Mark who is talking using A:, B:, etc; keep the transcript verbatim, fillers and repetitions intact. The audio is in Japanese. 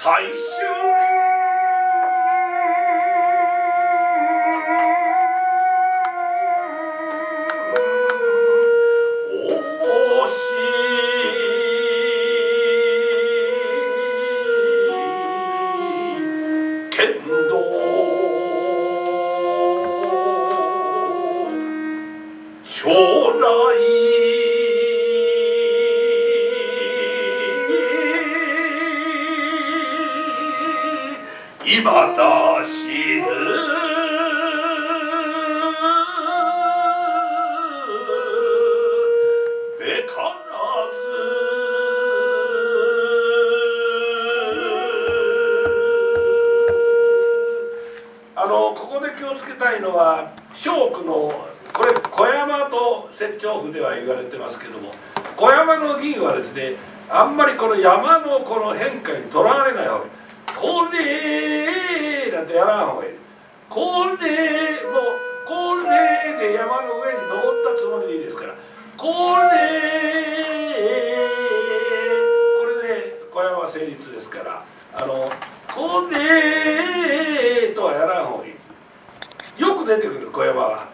A: 最終将来いまだ知るべからずあのここで気をつけたいのは諸奥のこれ小山と摂長府では言われてますけども、小山の銀はですねあんまりこの山のこの変化にとらわれないわけ。これなんてやらんほうがいい。これもうこれで山の上に登ったつもりでいいですから、これこれで小山成立ですから、あのこれとはやらんほうがいい。よく出てくる小山は